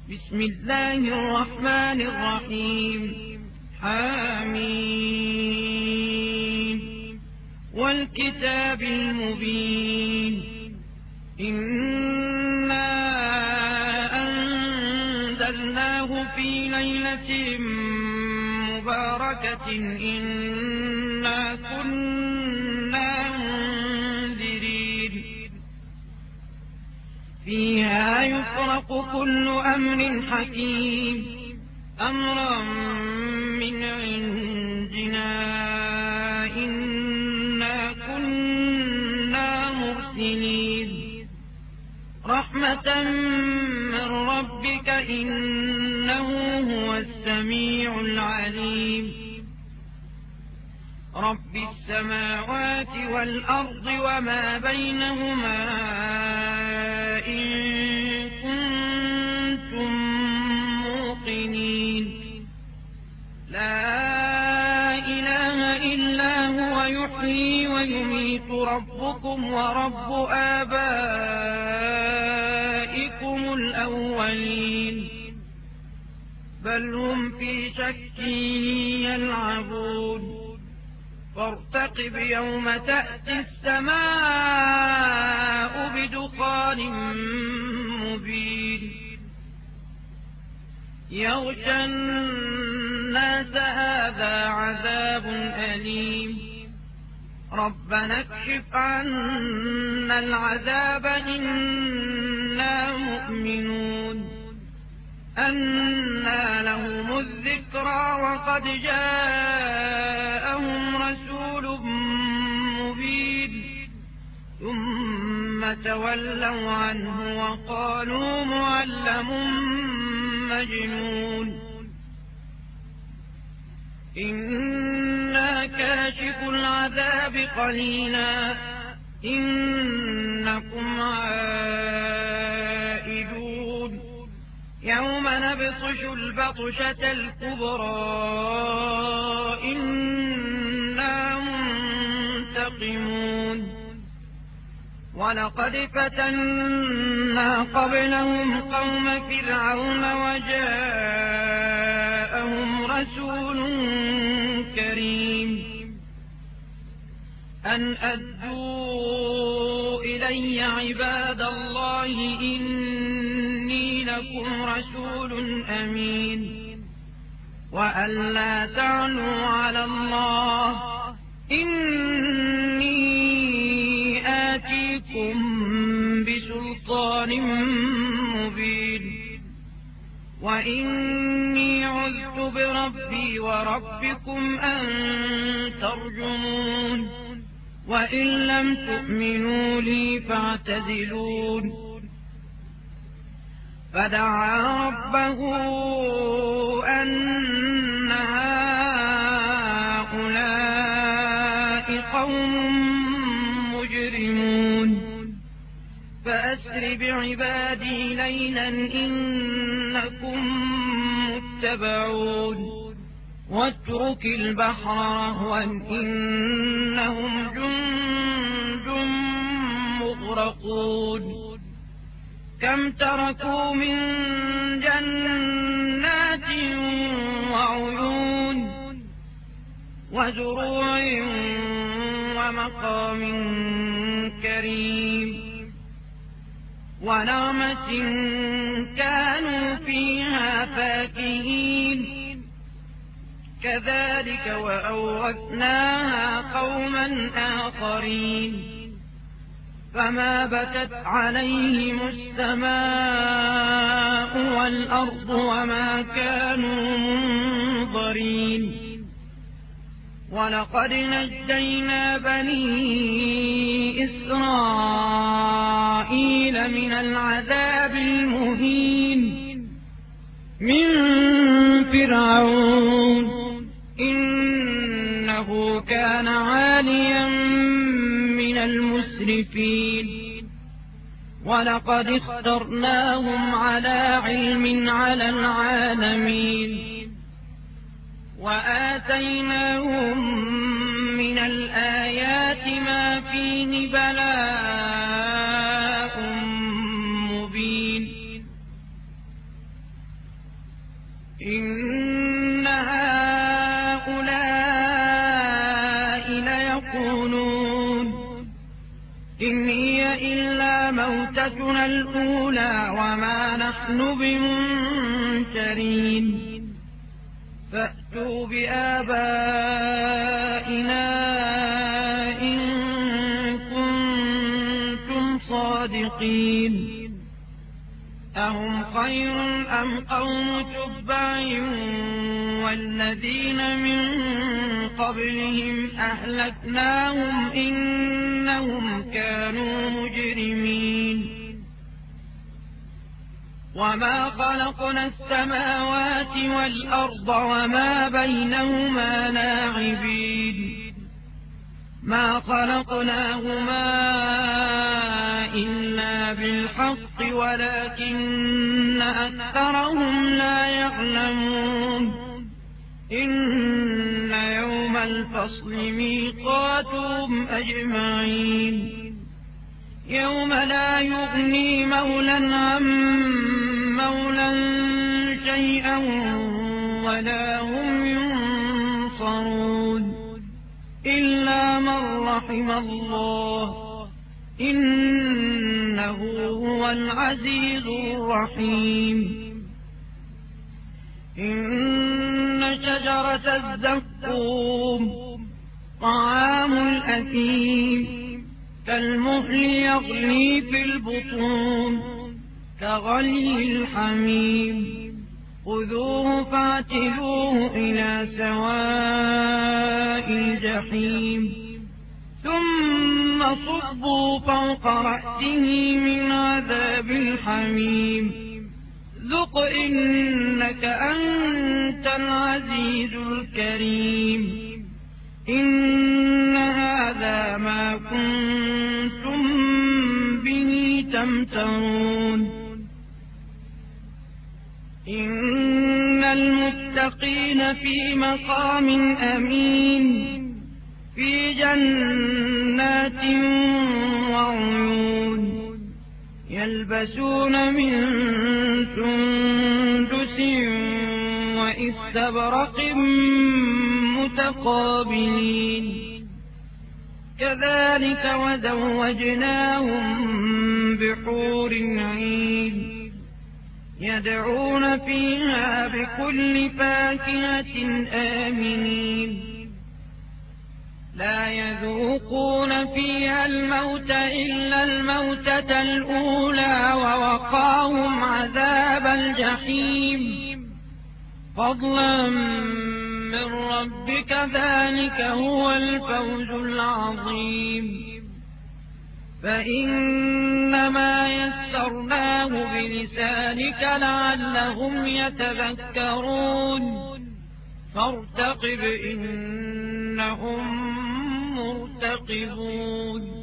بسم الله الرحمن الرحيم حميم والكتاب المبين إنا أنزلناه في ليلة مباركة إنا كنا منذرين فيها يفرق كل أمر حكيم أمرا من عندنا إنا كنا مرسلين رحمة من ربك إنه هو السميع العليم رب السماوات والأرض وما بينهما إن كنتم موقنين لا إله إلا هو يحيي ويميت ربكم ورب آبائكم الأولين بل هم في شك يلعبون فارتقب يوم تأتي السماء بدخان مبين يغشى الناس هذا عذاب أليم ربنا اكشف عنا العذاب إنا مؤمنون أنى لهم الذكرى وقد جاءهم رسول مبين ثم تولوا عنه وقالوا معلم مجنون إنا كاشف العذاب قليلا إنكم عائدون يوم نبطش البطشة الكبرى إنا منتقمون ولقد فتنا قبلهم قوم فرعون وجاءهم رسول كريم أن أدوا إلي عباد الله إني لكم رسول أمين وأن لا تعلوا على الله إني آتيكم بسلطان مبين وإني عذت بربي وربكم أن ترجمون وإن لم تؤمنوا لي فاعتزلون فدعا ربه أن هؤلاء قوم مجرمون فأسر بعبادي ليلا إنكم متبعون واترك البحر رهوا إنهم جند مغرقون كم تركوا من جنات وعيون وزروع ومقام كريم ونعمة كانوا فيها فاكهين كذلك وأورثناها قوما آخرين فما بكت عليهم السماء والأرض وما كانوا منظرين ولقد نجينا بني إسرائيل من العذاب المهين من فرعون إنه كان عاليا من المسرفين ولقد اخترناهم على علم على العالمين وآتيناهم من الآيات ما فيه بلاء مبين إن هؤلاء ليقولون إن هي إلا موتتنا الأولى وما نحن بمنشرين فأتوا بآبائنا إن كنتم صادقين أهم خير أم قوم تبع والذين من قبلهم أهلكناهم إنهم كانوا مجرمين وما خلقنا السماوات والأرض وما بينهما لاعبين ما خلقناهما إلا بالحق ولكن أكثرهم لا يعلمون إن يوم الفصل ميقاتهم أجمعين يوم لا يغني مولى عن مولى شيئا ولا هم ينصرون إلا من رحم الله إنه هو العزيز الرحيم إن شجرة الزقوم طعام الأثيم كالمهل يغلي في البطون كغلي الحميم خذوه فاعتلوه إلى سواء الجحيم ثم صبوا فوق رأسه من عذاب الحميم ذق إنك أنت العزيز الكريم إن هذا ما كنتم به تمترون إن المتقين في مقام أمين في جنات وعيون يلبسون من سندس واستبرق متقابلين كذلك وزوجناهم بحور عين يدعون فيها بكل فاكهة آمنين لا يذوقون فيها الموت إلا الموتة الأولى ووقاهم عذاب الجحيم فضلا من ربك ذلك هو الفوز العظيم فإنما يسرناه بلسانك لعلهم يتذكرون فارتقب إنهم مرتقبون